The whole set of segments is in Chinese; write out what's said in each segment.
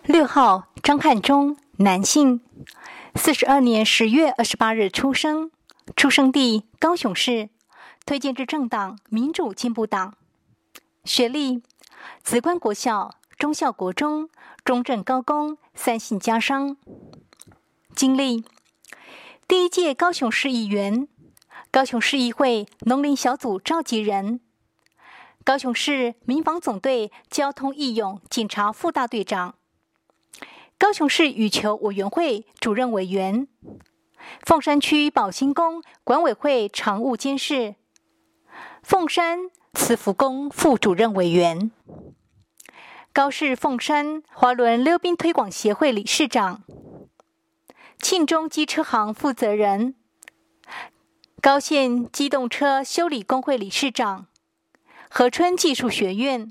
6号，张汉忠，男性，42年10月28日出生，出生地高雄市，推荐之政党民主进步党。学历：梓官国小、忠孝国中、中正高工、三性家商。经历：第1届高雄市议员，高雄市议会农林小组召集人，高雄市民防总队交通义勇警察副大队长，高雄市羽球委员会主任委员，凤山区保兴宫管委会常务监事，凤山慈福宫副主任委员，高市凤山滑轮溜冰推广协会理事长，庆中机车行负责人，高县机动车修理工会理事长，和春技术学院。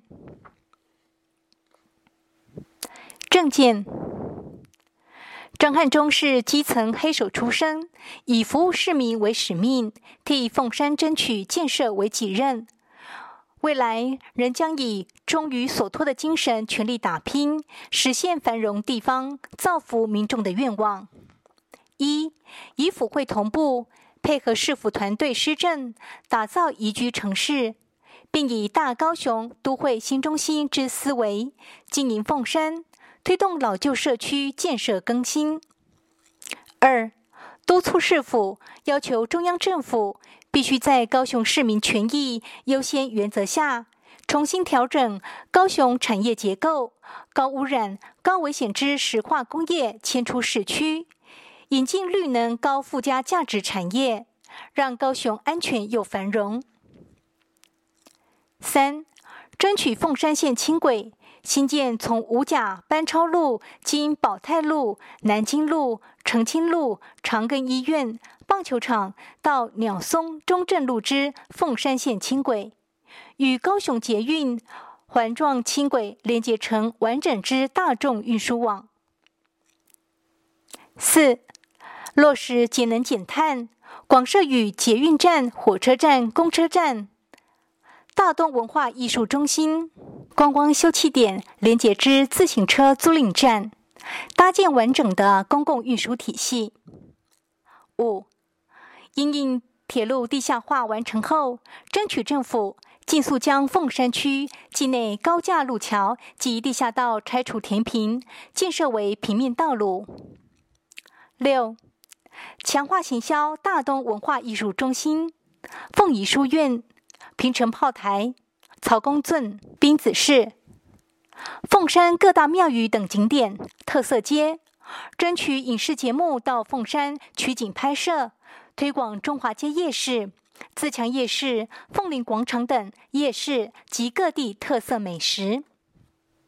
政见：张汉忠是基层黑手出身，以服务市民为使命，替凤山争取建设为己任。未来仍将以忠于所托的精神全力打拼，实现繁荣地方，造福民众的愿望。1. 以府会同步，配合市府团队施政，打造宜居城市，并以大高雄都会新中心之思维，经营凤山，推动老旧社区建设更新。2. 督促市府要求中央政府必须在高雄市民权益优先原则下，重新调整高雄产业结构，高污染、高危险之石化工业迁出市区，引进绿能高附加价值产业，让高雄安全又繁荣。3. 争取凤山线轻轨新建从五甲班超路经保泰路、南京路、澄清路、长庚医院、棒球场到鸟松中正路之凤山线轻轨，与高雄捷运环状轻轨连接成完整之大众运输网。4. 落实节能减碳，广设与捷运站、火车站、公车站、大东文化艺术中心、观光休憩点连结之自行车租赁站，搭建完整的公共运输体系。5. 因应铁路地下化完成后，争取政府尽速将凤山区境内高架路桥及地下道拆除填平，建设为平面道路。6. 强化行销大东文化艺术中心、凤仪书院、平城炮台、曹公圳、滨子市、凤山各大庙宇等景点、特色街，争取影视节目到凤山取景拍摄，推广中华街夜市、自强夜市、凤林广场等夜市及各地特色美食。